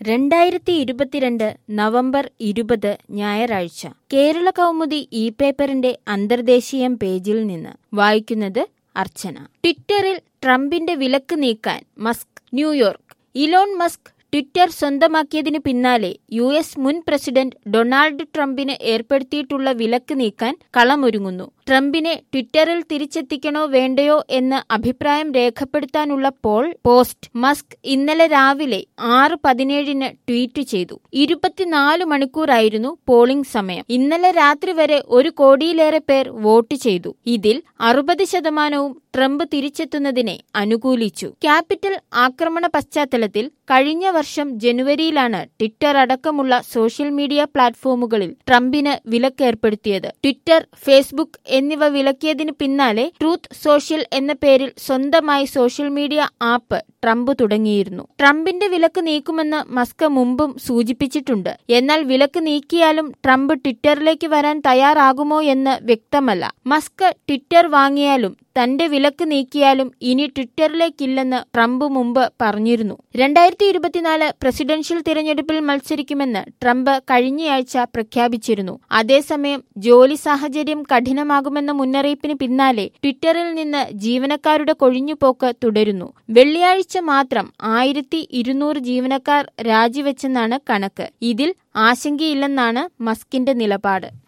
2022 November 20 ഞായറാഴ്ച കേരള കൗമുദി പേപ്പറിന്റെ അന്തർദേശീയം പേജിൽ നിന്ന് വായിക്കുന്നത് അർച്ചന. ട്വിറ്ററിൽ ട്രംപിന്റെ വിലക്ക് നീക്കാൻ Musk. New York. Elon Musk Twitter സ്വന്തമാക്കിയതിനു പിന്നാലെ US മുൻ പ്രസിഡന്റ് ഡൊണാൾഡ് ട്രംപിന് ഏർപ്പെടുത്തിയിട്ടുള്ള വിലക്ക് നീക്കാൻ കളമൊരുങ്ങുന്നു. ട്രംപിനെ ട്വിറ്ററിൽ തിരിച്ചെത്തിക്കണോ വേണ്ടയോ എന്ന് അഭിപ്രായം രേഖപ്പെടുത്താനുള്ള പോസ്റ്റ് മസ്ക് ഇന്നലെ രാവിലെ 6:17 ട്വീറ്റ് ചെയ്തു. 24 മണിക്കൂറായിരുന്നു പോളിംഗ് സമയം. ഇന്നലെ രാത്രി വരെ 1 കോടിയിലേറെ പേർ വോട്ട് ചെയ്തു. ഇതിൽ 60% ട്രംപ് തിരിച്ചെത്തുന്നതിനെ അനുകൂലിച്ചു. ക്യാപിറ്റൽ ആക്രമണ പശ്ചാത്തലത്തിൽ കഴിഞ്ഞ വർഷം ജനുവരിയിലാണ് ട്വിറ്റർ അടക്കമുള്ള സോഷ്യൽ മീഡിയ പ്ലാറ്റ്ഫോമുകളിൽ ട്രംപിന് വിലക്കേർപ്പെടുത്തിയത്. ട്വിറ്റർ, ഫേസ്ബുക്ക് എന്നിവ വിലക്കിയതിന് പിന്നാലെ ട്രൂത്ത് സോഷ്യൽ എന്ന പേരിൽ സ്വന്തമായി സോഷ്യൽ മീഡിയ ആപ്പ് ട്രംപ് തുടങ്ങിയിരുന്നു. ട്രംപിന്റെ വിലക്ക് നീക്കുമെന്ന് മസ്ക് മുമ്പും സൂചിപ്പിച്ചിട്ടുണ്ട്. എന്നാൽ വിലക്ക് നീക്കിയാലും ട്രംപ് ട്വിറ്ററിലേക്ക് വരാൻ തയ്യാറാകുമോ എന്ന് വ്യക്തമല്ല. മസ്ക് ട്വിറ്റർ വാങ്ങിയാലും തന്റെ വിലക്ക് നീക്കിയാലും ഇനി ട്വിറ്ററിലേക്കില്ലെന്ന് ട്രംപ് മുമ്പ് പറഞ്ഞിരുന്നു. 2024 പ്രസിഡൻഷ്യൽ തിരഞ്ഞെടുപ്പിൽ മത്സരിക്കുമെന്ന് ട്രംപ് കഴിഞ്ഞയാഴ്ച പ്രഖ്യാപിച്ചിരുന്നു. അതേസമയം ജോലി സാഹചര്യം കഠിനമാകുമെന്ന മുന്നറിയിപ്പിന് പിന്നാലെ ട്വിറ്ററിൽ നിന്ന് ജീവനക്കാരുടെ കൊഴിഞ്ഞുപോക്ക് തുടരുന്നു. വെള്ളിയാഴ്ച മാത്രം 1200 ജീവനക്കാർ രാജിവെച്ചെന്നാണ് കണക്ക്. ഇതിൽ ആശങ്കയില്ലെന്നാണ് മസ്കിന്റെ നിലപാട്.